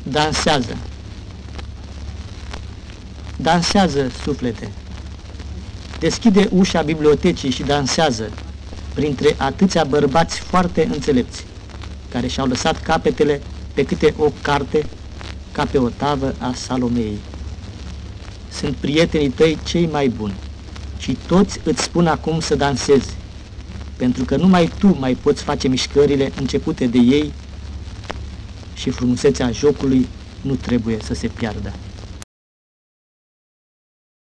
Dansează. Dansează, suflete. Deschide ușa bibliotecii și dansează printre atâția bărbați foarte înțelepți, care și-au lăsat capetele pe câte o carte, ca pe o tavă a Salomeei. Sunt prietenii tăi cei mai buni și toți îți spun acum să dansezi, pentru că numai tu mai poți face mișcările începute de ei și frumusețea jocului nu trebuie să se piardă.